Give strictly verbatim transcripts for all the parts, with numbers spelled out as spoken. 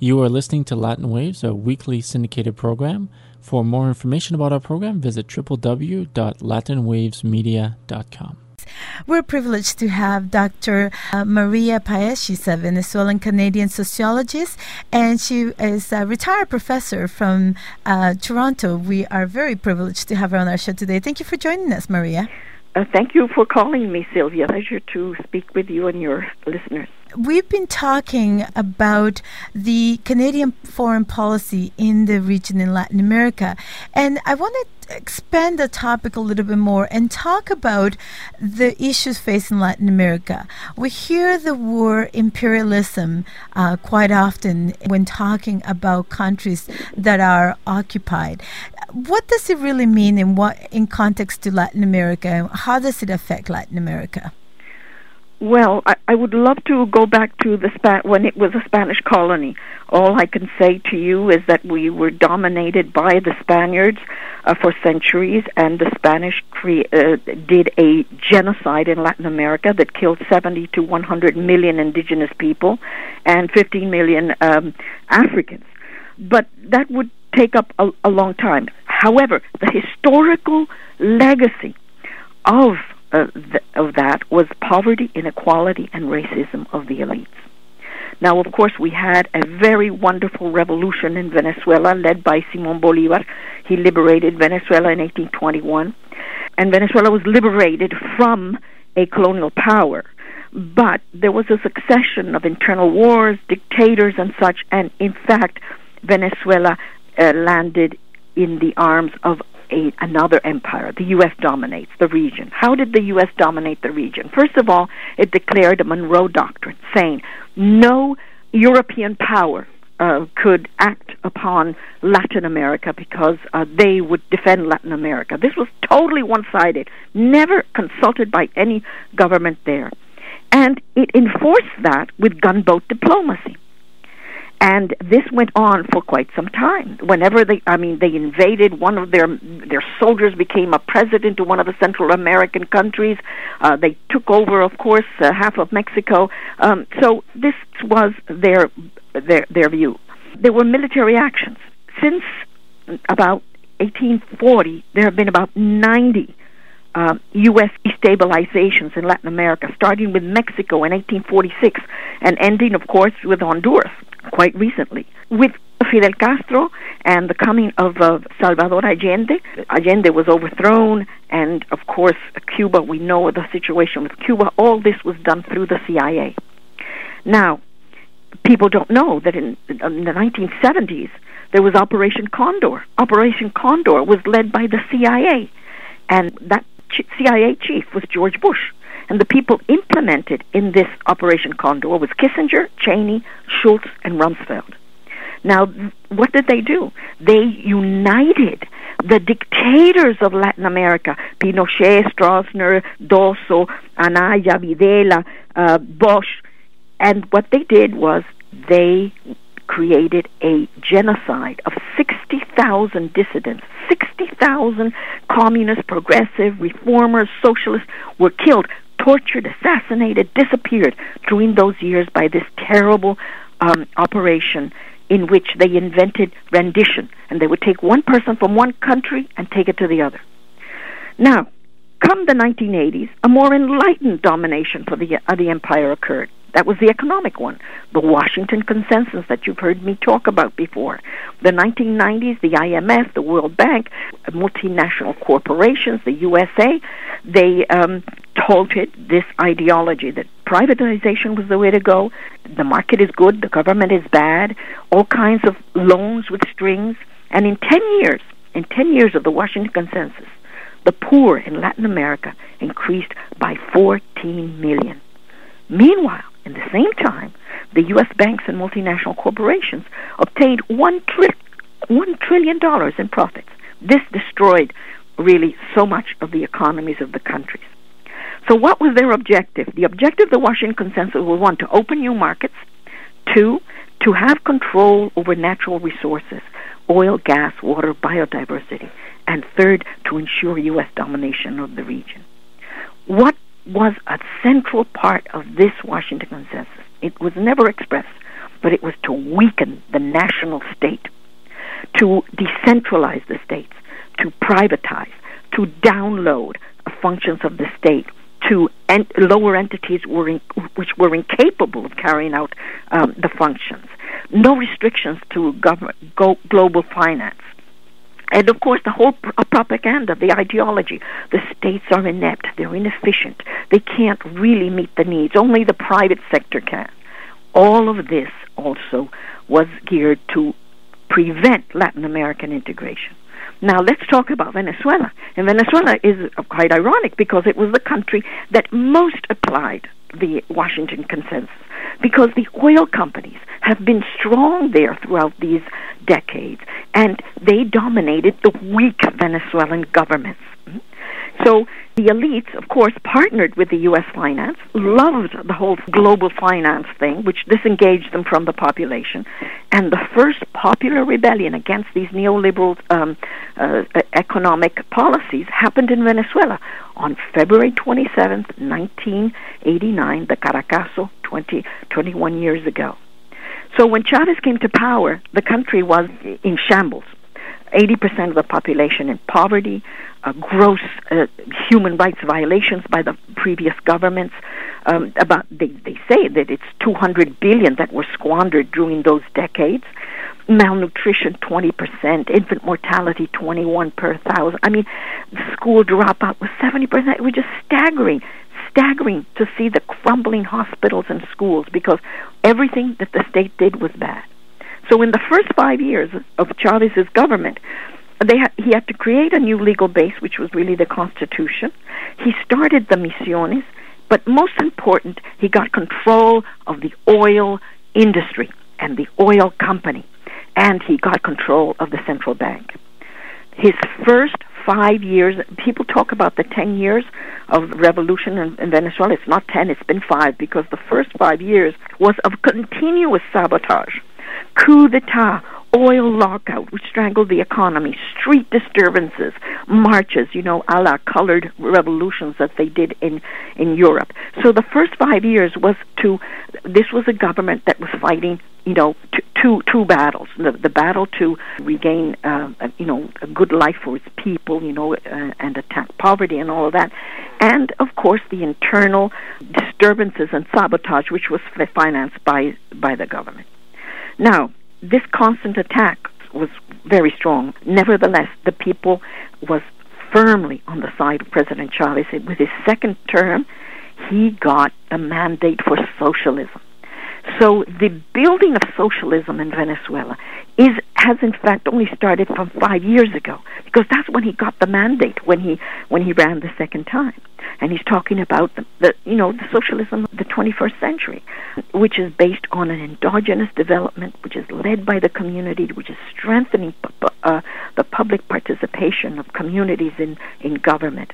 You are listening to Latin Waves, a weekly syndicated program. For more information about our program, visit w w w dot latin waves media dot com. We're privileged to have Doctor Uh, Maria Paez. She's a Venezuelan-Canadian sociologist, and she is a retired professor from uh, Toronto. We are very privileged to have her on our show today. Thank you for joining us, Maria. Uh, thank you for calling me, Sylvia. Pleasure to speak with you and your listeners. We've been talking about the Canadian foreign policy in the region in Latin America, and I want to expand the topic a little bit more and talk about the issues facing Latin America. We hear the word imperialism uh, quite often when talking about countries that are occupied. What does it really mean in what in context to Latin America? How does it affect Latin America? Well, I, I would love to go back to the Spa- when it was a Spanish colony. All I can say to you is that we were dominated by the Spaniards uh, for centuries, and the Spanish cre- uh, did a genocide in Latin America that killed seventy to one hundred million indigenous people and fifteen million um, Africans. But that would take up a, a long time. However, the historical legacy of Uh, th- of that was poverty, inequality, and racism of the elites. Now, of course, we had a very wonderful revolution in Venezuela led by Simón Bolívar. He liberated Venezuela in eighteen twenty-one, and Venezuela was liberated from a colonial power. But there was a succession of internal wars, dictators, and such, and in fact, Venezuela uh, landed in the arms of A, another empire. The U S dominates the region. How did the U S dominate the region? First of all, it declared a Monroe Doctrine, saying no European power uh, could act upon Latin America because uh, they would defend Latin America. This was totally one-sided, never consulted by any government there. And it enforced that with gunboat diplomacy. And this went on for quite some time. Whenever they, I mean, they invaded one of their their soldiers became a president of one of the Central American countries. Uh, they took over, of course, uh, half of Mexico. Um, so this was their their their view. There were military actions since about eighteen forty. There have been about ninety Uh, U S destabilizations in Latin America, starting with Mexico in eighteen forty-six and ending, of course, with Honduras quite recently. With Fidel Castro and the coming of uh, Salvador Allende, Allende was overthrown, and, of course, Cuba, we know the situation with Cuba. All this was done through the C I A. Now, people don't know that in, in the nineteen seventies, there was Operation Condor. Operation Condor was led by the C I A, and that C I A chief was George Bush, and the people implemented in this Operation Condor was Kissinger, Cheney, Schultz, and Rumsfeld. Now, what did they do? They united the dictators of Latin America, Pinochet, Stroessner, Dosso, Anaya, Videla, uh, Bosch, and what they did was they created a genocide of sixty thousand dissidents. sixty thousand communist, progressive, reformers, socialists were killed, tortured, assassinated, disappeared during those years by this terrible um, operation in which they invented rendition. And they would take one person from one country and take it to the other. Now, come the nineteen eighties, a more enlightened domination for the, uh, the empire occurred. That was the economic one, the Washington Consensus that you've heard me talk about before. The nineteen nineties, the I M F, the World Bank, multinational corporations, the U S A, they um, halted this ideology that privatization was the way to go, the market is good, the government is bad, all kinds of loans with strings. And in ten years, in ten years of the Washington Consensus, the poor in Latin America increased by fourteen million. Meanwhile, in the same time, the U S banks and multinational corporations obtained one, tri- one trillion dollars in profits. This destroyed really so much of the economies of the countries. So what was their objective? The objective of the Washington Consensus was, one, to open new markets, two, to have control over natural resources, oil, gas, water, biodiversity, and third, to ensure U S domination of the region. What was a central part of this Washington Consensus? It was never expressed. but it was to weaken the national state, to decentralize the states, to privatize, to download functions of the state to en- lower entities were in- which were incapable of carrying out um, the functions. No restrictions to government, go- global finance. And of course, the whole pr- propaganda, the ideology, the states are inept, they're inefficient, they can't really meet the needs, only the private sector can. All of this also was geared to prevent Latin American integration. Now let's talk about Venezuela. And Venezuela is quite ironic because it was the country that most applied the Washington Consensus, because the oil companies have been strong there throughout these decades, and they dominated the weak Venezuelan governments. So the elites, of course, partnered with the U S finance, loved the whole global finance thing, which disengaged them from the population. And the first popular rebellion against these neoliberal um, uh, economic policies happened in Venezuela on February twenty-seventh, nineteen eighty-nine, the Caracazo, twenty, twenty-one years ago. So when Chavez came to power, the country was in shambles. eighty percent of the population in poverty, uh, gross uh, human rights violations by the previous governments. Um, about they, they say that it's two hundred billion that were squandered during those decades. Malnutrition twenty percent, infant mortality twenty-one per thousand. I mean, the school dropout was seventy percent. It was just staggering, staggering to see the crumbling hospitals and schools because everything that the state did was bad. So in the first five years of Chavez's government, they ha- he had to create a new legal base, which was really the Constitution. He started the misiones, but most important, he got control of the oil industry and the oil company, and he got control of the central bank. His first five years, people talk about the ten years of revolution in, in Venezuela. It's not ten, it's been five, because the first five years was of continuous sabotage. Coup d'etat, oil lockout, which strangled the economy, street disturbances, marches, you know, a la colored revolutions that they did in, in Europe. So the first five years was to, this was a government that was fighting, you know, t- two two battles. The, the battle to regain, uh, a, you know, a good life for its people, you know, uh, and attack poverty and all of that. And, of course, the internal disturbances and sabotage, which was financed by by the government. Now, this constant attack was very strong. Nevertheless, the people was firmly on the side of President Chavez. With his second term, he got a mandate for socialism. So the building of socialism in Venezuela is has in fact only started from five years ago, because that's when he got the mandate, when he when he ran the second time. And he's talking about the, the you know the socialism of the twenty-first century, which is based on an endogenous development, which is led by the community, which is strengthening pu- uh, the public participation of communities in, in government,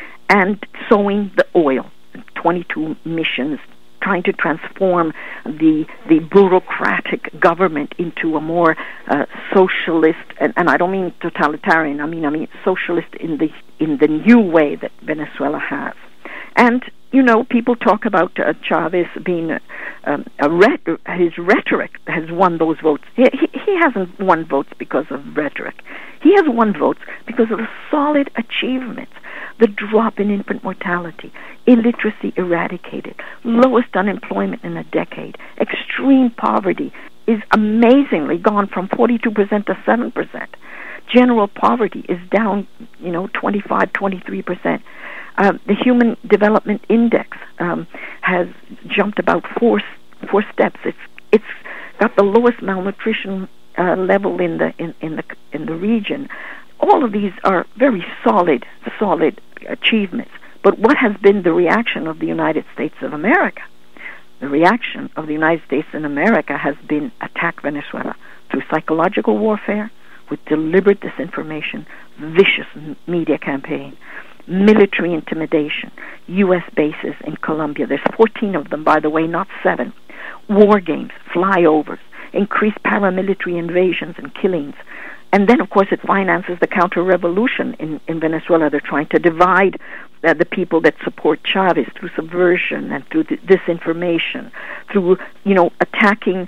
and sowing the oil, twenty-two missions, trying to transform the the bureaucratic government into a more uh, socialist, and, and I don't mean totalitarian. I mean I mean socialist in the in the new way that Venezuela has. And you know, people talk about uh, Chavez being um, a ret- his rhetoric has won those votes. He, he he hasn't won votes because of rhetoric. He has won votes because of the solid achievements. The drop in infant mortality, illiteracy eradicated, lowest unemployment in a decade, extreme poverty is amazingly gone from forty-two percent to seven percent. General poverty is down, you know, twenty-five, twenty-three percent. Uh, the Human Development Index um, has jumped about four four steps. It's it's got the lowest malnutrition uh, level in the in, in the in the region. All of these are very solid, solid achievements. But what has been the reaction of the United States of America? The reaction of the United States in America has been attack Venezuela through psychological warfare, with deliberate disinformation, vicious media campaign, military intimidation, U S bases in Colombia. There's fourteen of them, by the way, not seven. War games, flyovers, increased paramilitary invasions and killings. And then, of course, it finances the counter-revolution in, in Venezuela. They're trying to divide uh, the people that support Chavez through subversion and through th- disinformation, through, you know, attacking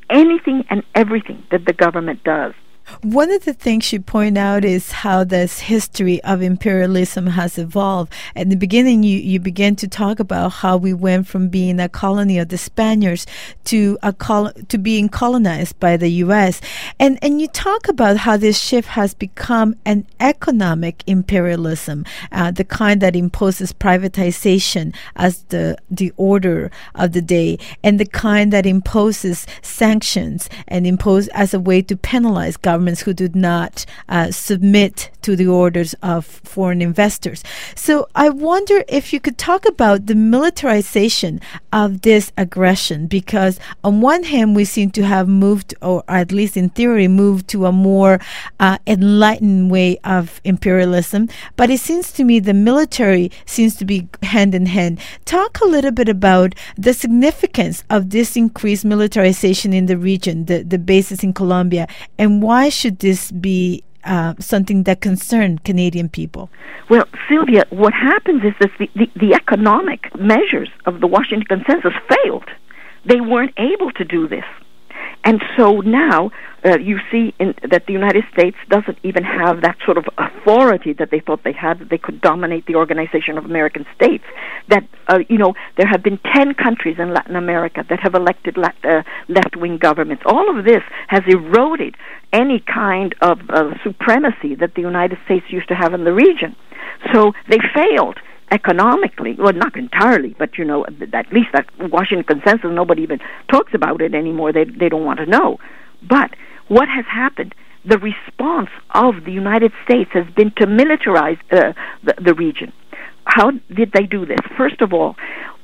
anything and everything that the government does. One of the things you point out is how this history of imperialism has evolved. At the beginning, you, you began to talk about how we went from being a colony of the Spaniards to a col- to being colonized by the U S. And and you talk about how this shift has become an economic imperialism, uh, the kind that imposes privatization as the the order of the day, and the kind that imposes sanctions and impose as a way to penalize government. Governments who do not uh, submit to the orders of foreign investors. So I wonder if you could talk about the militarization of this aggression, because on one hand we seem to have moved, or at least in theory, moved to a more uh, enlightened way of imperialism, but it seems to me the military seems to be hand in hand. Talk a little bit about the significance of this increased militarization in the region, the, the bases in Colombia, and why should this be uh, something that concerns Canadian people? Well, Sylvia, what happens is that the, the, the economic measures of the Washington Consensus failed. They weren't able to do this. And so now uh, you see in, that the United States doesn't even have that sort of authority that they thought they had, that they could dominate the Organization of American States. That, uh, you know, there have been ten countries in Latin America that have elected left, uh, left-wing governments. All of this has eroded any kind of uh, supremacy that the United States used to have in the region. So they failed economically, well, not entirely, but, you know, at least that Washington Consensus, nobody even talks about it anymore. They they don't want to know. But what has happened, the response of the United States has been to militarize uh, the, the region. How did they do this? First of all,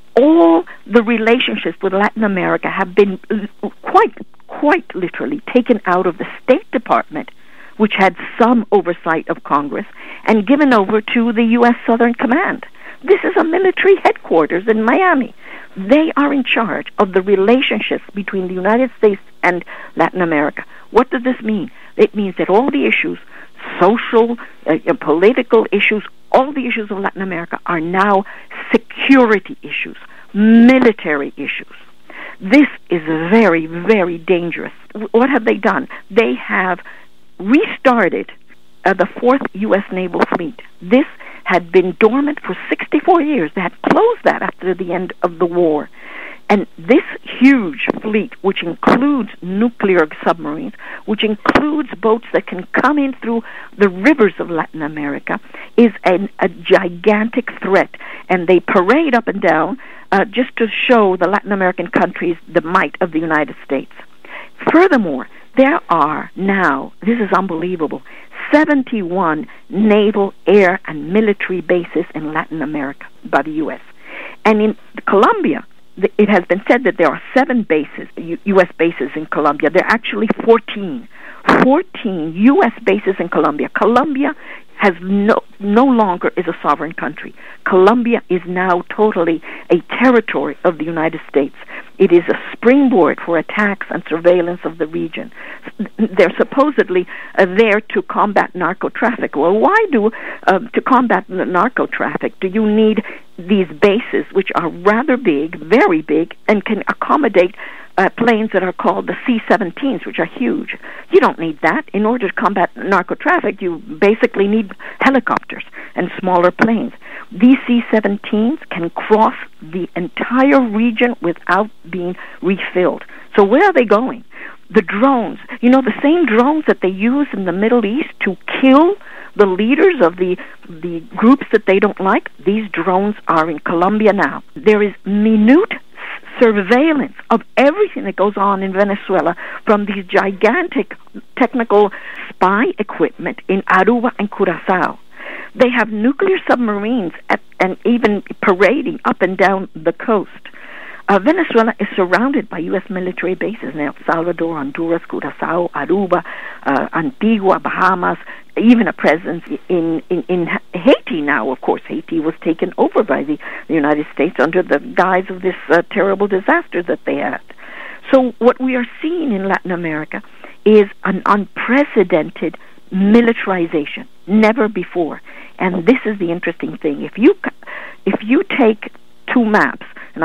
all the relationships with Latin America have been quite, quite literally taken out of the State Department, which had some oversight of Congress, and given over to the U S Southern Command. This is a military headquarters in Miami. They are in charge of the relationships between the United States and Latin America. What does this mean? It means that all the issues, social, uh, political issues, all the issues of Latin America are now security issues, military issues. This is very, very dangerous. What have they done? They have restarted uh, the fourth U S Naval Fleet. This had been dormant for sixty-four years. They had closed that after the end of the war. And this huge fleet, which includes nuclear submarines, which includes boats that can come in through the rivers of Latin America, is an, a gigantic threat. And they parade up and down uh, just to show the Latin American countries the might of the United States. Furthermore, there are now, this is unbelievable, seventy-one naval, air, and military bases in Latin America by the U S. And in Colombia, it has been said that there are seven bases, U S bases in Colombia. There are actually fourteen. fourteen U S bases in Colombia. Colombia has no no longer is a sovereign country. Colombia is now totally a territory of the United States. It is a springboard for attacks and surveillance of the region. They're supposedly uh, there to combat narco traffic. Well, why do uh, to combat the narco traffic do you need these bases, which are rather big, very big, and can accommodate Uh, planes that are called the C seventeens, which are huge? You don't need that. In order to combat narco traffic, you basically need helicopters and smaller planes. These C seventeens can cross the entire region without being refilled. So where are they going? The drones, you know, the same drones that they use in the Middle East to kill the leaders of the the groups that they don't like, these drones are in Colombia now. There is minute surveillance of everything that goes on in Venezuela from these gigantic technical spy equipment in Aruba and Curacao. They have nuclear submarines at, and even parading up and down the coast. Uh, Venezuela is surrounded by U S military bases in El Salvador, Honduras, Curacao, Aruba, uh, Antigua, Bahamas, even a presence in, in, in Haiti now. Of course, Haiti was taken over by the, the United States under the guise of this uh, terrible disaster that they had. So what we are seeing in Latin America is an unprecedented militarization, never before. And this is the interesting thing. If you if you take two maps, and I've got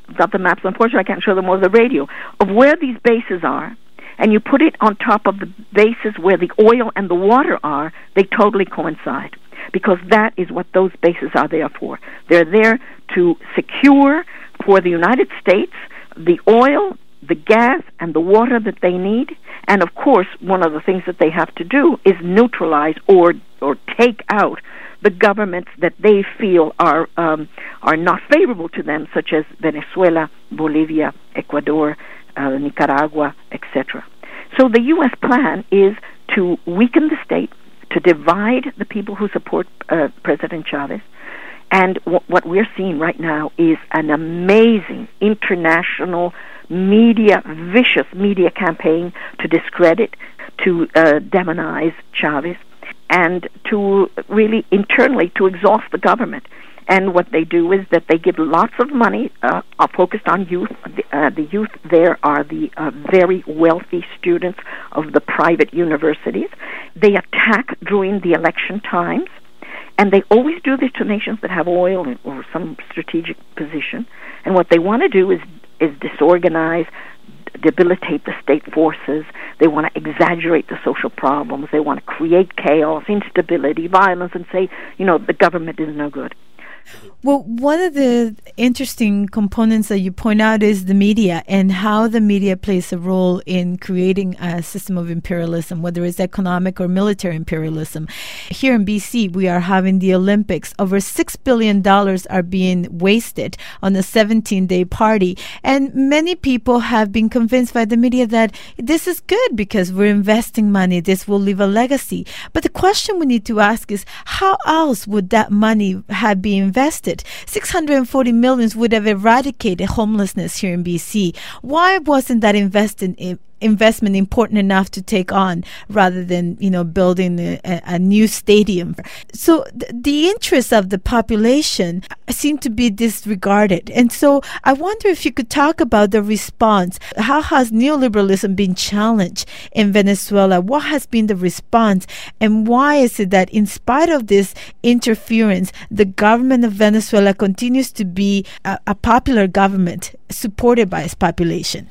got the maps. Unfortunately, I can't show them over the radio, of where these bases are, and you put it on top of the bases where the oil and the water are, they totally coincide. Because that is what those bases are there for. They're there to secure for the United States the oil, the gas, and the water that they need. And of course, one of the things that they have to do is neutralize or or take out the governments that they feel are um, are not favorable to them, such as Venezuela, Bolivia, Ecuador, uh, Nicaragua, et cetera. So the U S plan is to weaken the state, to divide the people who support uh, President Chavez. And w- what we're seeing right now is an amazing international media, vicious media campaign to discredit, to uh, demonize Chavez, and to really internally to exhaust the government. And what they do is that they give lots of money uh, are focused on youth. The, uh, the youth there are the uh, very wealthy students of the private universities. They attack during the election times, and they always do this to nations that have oil or some strategic position. And what they want to do is is disorganize, debilitate the state forces. They want to exaggerate the social problems. They want to create chaos, instability, violence, and say, you know, the government is no good. Well, one of the interesting components that you point out is the media and how the media plays a role in creating a system of imperialism, whether it's economic or military imperialism. Here in B C, we are having the Olympics. Over six billion dollars are being wasted on a seventeen-day party. And many people have been convinced by the media that this is good because we're investing money. This will leave a legacy. But the question we need to ask is, how else would that money have been invested? six hundred forty million would have eradicated homelessness here in B C. Why wasn't that invested in investment important enough to take on rather than, you know, building a, a new stadium? So th- the interests of the population seem to be disregarded. And so I wonder if you could talk about the response. How has neoliberalism been challenged in Venezuela? What has been the response? And why is it that in spite of this interference, the government of Venezuela continues to be a, a popular government supported by its population?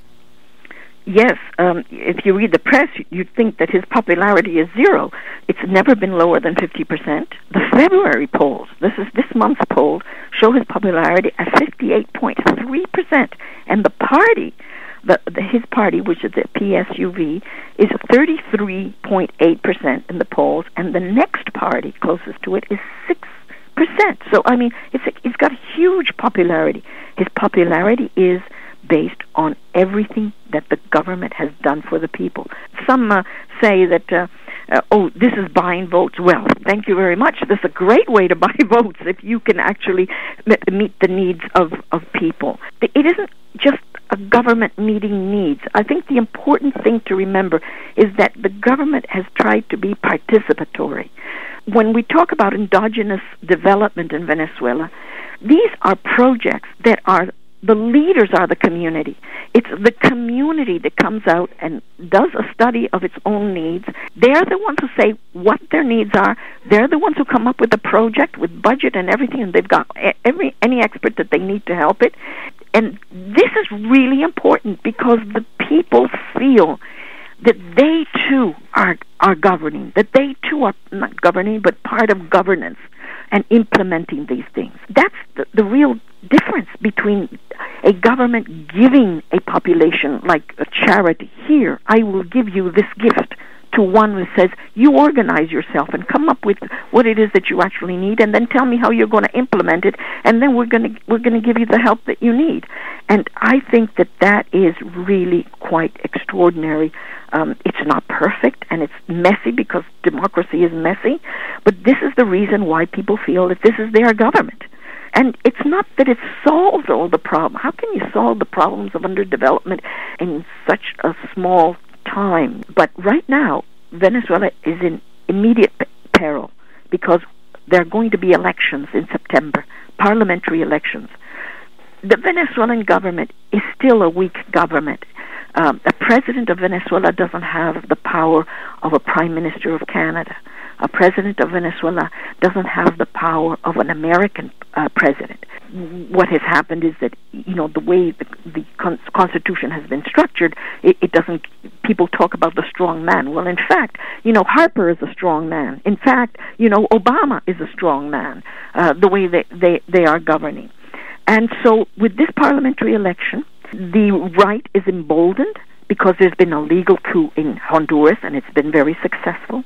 Yes, um, if you read the press, you'd think that his popularity is zero. It's never been lower than fifty percent. The February polls, this is this month's polls, show his popularity at fifty-eight point three percent. And the party, the, the his party, which is the P S U V, is thirty-three point eight percent in the polls, and the next party closest to it is six percent. So, I mean, it's a, it's got huge popularity. His popularity is based on everything that the government has done for the people. Some uh, say that, uh, uh, oh, this is buying votes. Well, thank you very much. This is a great way to buy votes if you can actually m- meet the needs of, of people. It isn't just a government meeting needs. I think the important thing to remember is that the government has tried to be participatory. When we talk about endogenous development in Venezuela, these are projects that are the leaders are the community. It's the community that comes out and does a study of its own needs. They're the ones who say what their needs are. They're the ones who come up with a project with budget and everything, and they've got every any expert that they need to help it. And this is really important because the people feel that they too are are governing, that they too are not governing, but part of governance and implementing these things. That's the, the real difference between a government giving a population like a charity. Here, I will give you this gift, to one who says, you organize yourself and come up with what it is that you actually need, and then tell me how you're going to implement it, and then we're going to we're going to give you the help that you need. And I think that that is really quite extraordinary. Um, it's not perfect, and it's messy because democracy is messy, but this is the reason why people feel that this is their government. And it's not that it solves all the problems. How can you solve the problems of underdevelopment in such a small time? But right now, Venezuela is in immediate p- peril because there are going to be elections in September, parliamentary elections. The Venezuelan government is still a weak government. Um, the president of Venezuela doesn't have the power of a prime minister of Canada. A president of Venezuela doesn't have the power of an American uh, president. What has happened is that, you know, the way the, the con- Constitution has been structured, it, it doesn't, people talk about the strong man. Well, in fact, you know, Harper is a strong man. In fact, you know, Obama is a strong man, uh, the way they, they, they are governing. And so with this parliamentary election, the right is emboldened because there's been a legal coup in Honduras, and it's been very successful,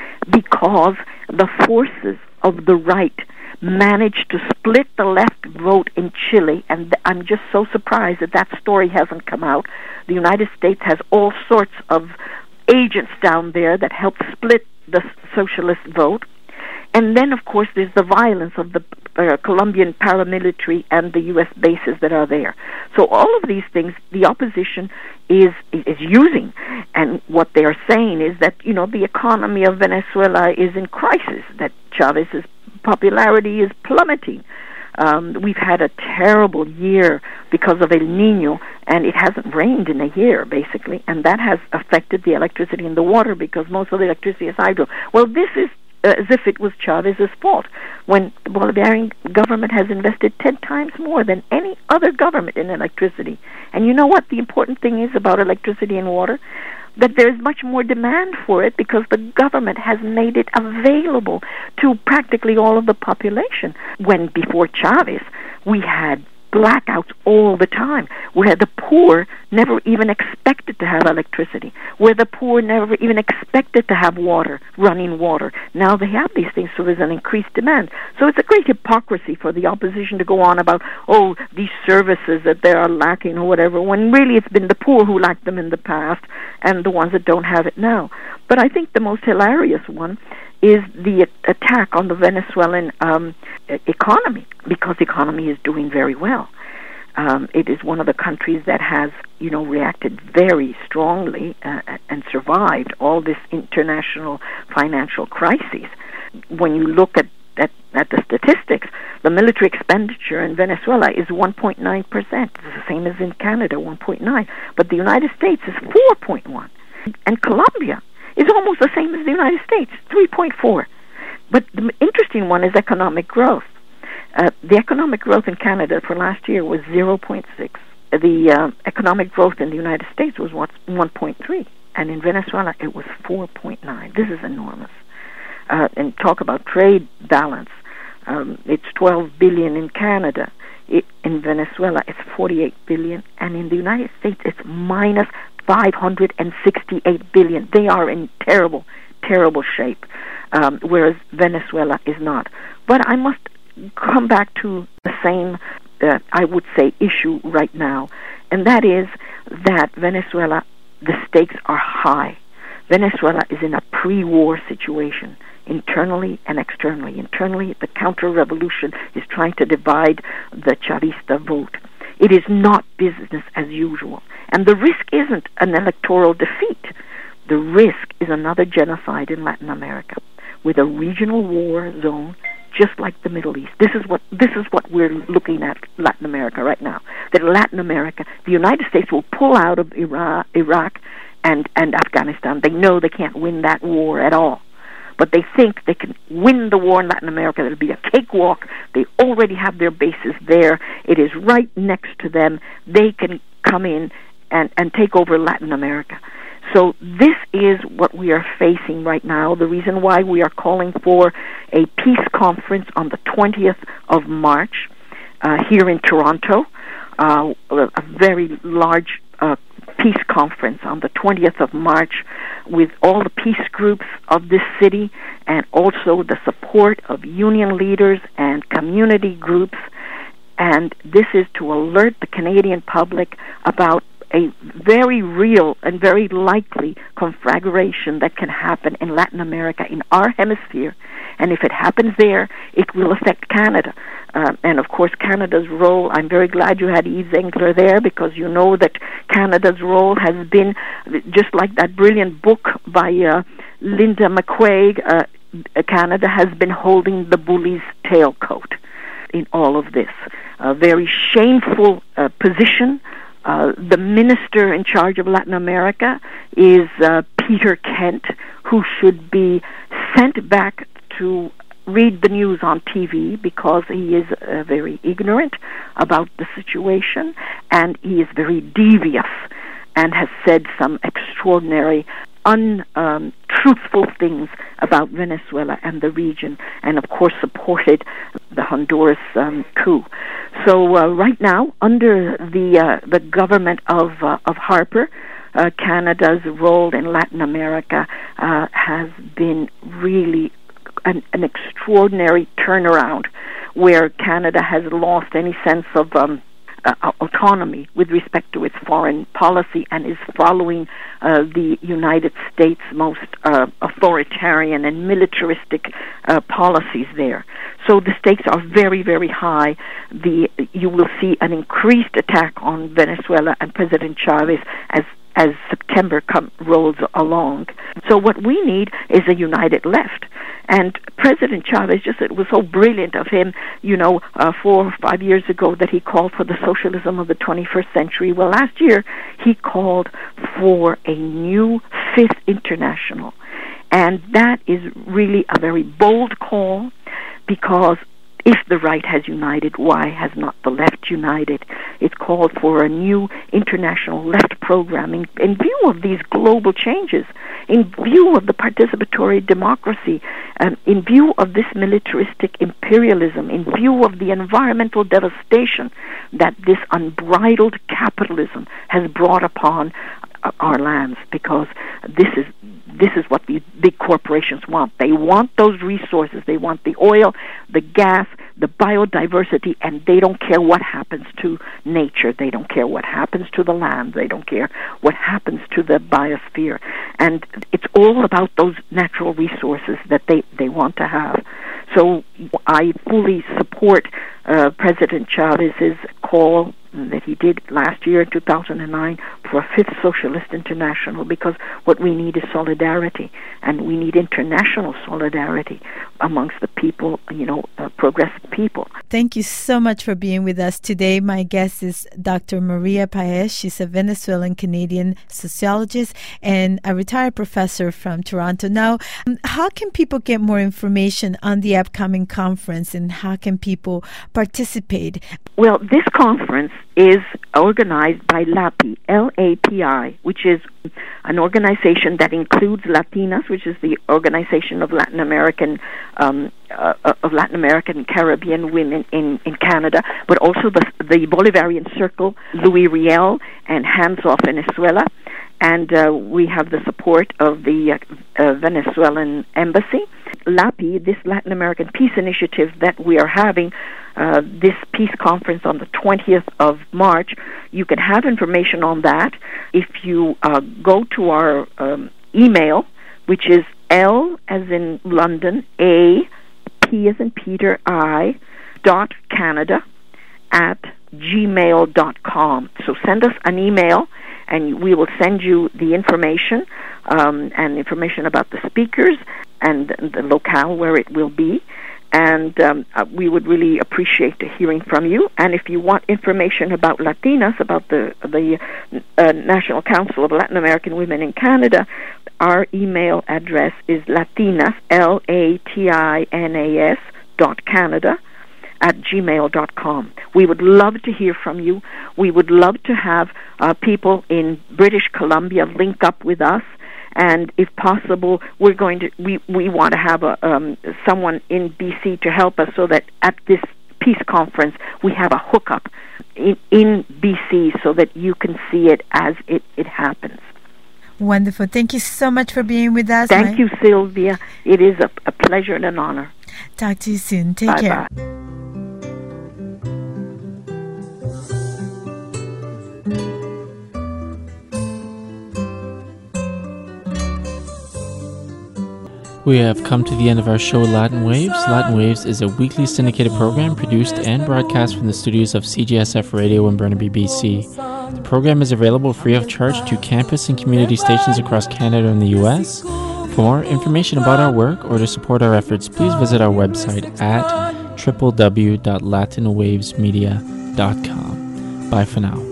because the forces of the right managed to split the left vote in Chile, and th- I'm just so surprised that that story hasn't come out. The United States has all sorts of agents down there that help split the socialist vote. And then, of course, there's the violence of the uh, Colombian paramilitary and the U S bases that are there. So all of these things, the opposition is is using. And what they are saying is that, you know, the economy of Venezuela is in crisis, that Chavez's popularity is plummeting. Um, we've had a terrible year because of El Niño, and it hasn't rained in a year, basically, and that has affected the electricity and the water because most of the electricity is hydro. Well, this is Uh, as if it was Chavez's fault, when the Bolivarian government has invested ten times more than any other government in electricity. And you know what the important thing is about electricity and water? That there is much more demand for it because the government has made it available to practically all of the population. When before Chavez, we had blackouts all the time, where the poor never even expected to have electricity, where the poor never even expected to have water, running water. Now they have these things, so there's an increased demand. So it's a great hypocrisy for the opposition to go on about, oh, these services that they are lacking or whatever, when really it's been the poor who lacked them in the past and the ones that don't have it now. But I think the most hilarious one is the attack on the Venezuelan um, economy, because the economy is doing very well. Um, it is one of the countries that has, you know, reacted very strongly uh, and survived all this international financial crisis. When you look at, at, at the statistics, the military expenditure in Venezuela is one point nine percent. It's the same as in Canada, one point nine. But the United States is four point one. And Colombia is almost the same as the United States, three point four. But the interesting one is economic growth. Uh, the economic growth in Canada for last year was zero point six. The uh, economic growth in the United States was one point three. And in Venezuela, it was four point nine. This is enormous. Uh, and talk about trade balance. Um, it's twelve billion dollars in Canada. It, in Venezuela, it's forty-eight billion dollars. And in the United States, it's minus five hundred sixty-eight billion dollars. They are in terrible, terrible shape, um, whereas Venezuela is not. But I must come back to the same, uh, I would say, issue right now, and that is that Venezuela, the stakes are high. Venezuela is in a pre-war situation, internally and externally. Internally, the counter-revolution is trying to divide the Chavista vote. It is not business as usual. And the risk isn't an electoral defeat. The risk is another genocide in Latin America, with a regional war zone just like the Middle East. This is what this is what we're looking at Latin America right now. That Latin America, the United States will pull out of Iraq, Iraq and, and Afghanistan. They know they can't win that war at all. But they think they can win the war in Latin America. It'll be a cakewalk. They already have their bases there. It is right next to them. They can come in and, and take over Latin America. So this is what we are facing right now. The reason why we are calling for a peace conference on the twentieth of March uh, here in Toronto, uh, a very large uh, peace conference on the twentieth of March with all the peace groups of this city and also the support of union leaders and community groups. And this is to alert the Canadian public about a very real and very likely conflagration that can happen in Latin America, in our hemisphere. And if it happens there, it will affect Canada. Uh, and of course, Canada's role, I'm very glad you had Yves Engler there, because you know that Canada's role has been, just like that brilliant book by uh, Linda McQuaig, uh, Canada has been holding the bully's tailcoat in all of this. A very shameful uh, position. Uh, the minister in charge of Latin America is uh, Peter Kent, who should be sent back to read the news on T V because he is uh, very ignorant about the situation, and he is very devious and has said some extraordinary untruthful um, things about Venezuela and the region, and of course supported the Honduras um, coup. So uh, right now, under the uh, the government of uh, of Harper, uh, Canada's role in Latin America uh, has been really an, an extraordinary turnaround, where Canada has lost any sense of um, uh, autonomy with respect to its foreign policy and is following uh, the United States' most uh, authoritarian and militaristic uh, policies there. So the stakes are very, very high. The you will see an increased attack on Venezuela and President Chavez as as September come, rolls along. So what we need is a united left. And President Chavez, just it was so brilliant of him, you know, uh, four or five years ago that he called for the socialism of the twenty-first century. Well, last year he called for a new Fifth International. And that is really a very bold call, because if the right has united, why has not the left united? It's called for a new international left program in, in view of these global changes, in view of the participatory democracy, um, in view of this militaristic imperialism, in view of the environmental devastation that this unbridled capitalism has brought upon uh, our lands, because this is This is what the big corporations want. They want those resources. They want the oil, the gas, the biodiversity, and they don't care what happens to nature. They don't care what happens to the land. They don't care what happens to the biosphere. And it's all about those natural resources that they, they want to have. So I fully support uh, President Chavez's call that he did last year in two thousand nine for a Fifth Socialist International, because what we need is solidarity, and we need international solidarity amongst the people, you know, uh, progressive people. Thank you so much for being with us today. My guest is Doctor Maria Paez. She's a Venezuelan-Canadian sociologist and a retired professor from Toronto. Now, how can people get more information on the upcoming conference, and how can people participate? Well, this conference is organized by LAPI, L A P I, which is an organization that includes Latinas, which is the organization of Latin American um, uh, of Latin American Caribbean women in, in Canada, but also the, the Bolivarian Circle, Louis Riel, and Hands Off Venezuela. And uh, we have the support of the uh, uh, Venezuelan Embassy. LAPI, this Latin American Peace Initiative that we are having, uh, this peace conference on the twentieth of March, you can have information on that if you uh, go to our um, email, which is L as in London, A, P as in Peter, I, dot Canada at gmail dot com. So send us an email, and we will send you the information um, and information about the speakers and the locale where it will be. And um, uh, we would really appreciate hearing from you. And if you want information about Latinas, about the the uh, National Council of Latin American Women in Canada, our email address is Latinas, L A T I N A S, dot Canada, at gmail dot com. We would love to hear from you. We would love to have uh, people in British Columbia link up with us, and if possible, we're going to we, we want to have a um, someone in B C to help us, so that at this peace conference we have a hookup in, in B C so that you can see it as it, it happens. Wonderful. Thank you so much for being with us. Thank you, Sylvia. It is a, a pleasure and an honor. Talk to you soon. Take Bye-bye. care. We have come to the end of our show, Latin Waves. Latin Waves is a weekly syndicated program produced and broadcast from the studios of C J S F Radio in Burnaby, B C. The program is available free of charge to campus and community stations across Canada and the U S. For more information about our work or to support our efforts, please visit our website at w w w dot latin waves media dot com. Bye for now.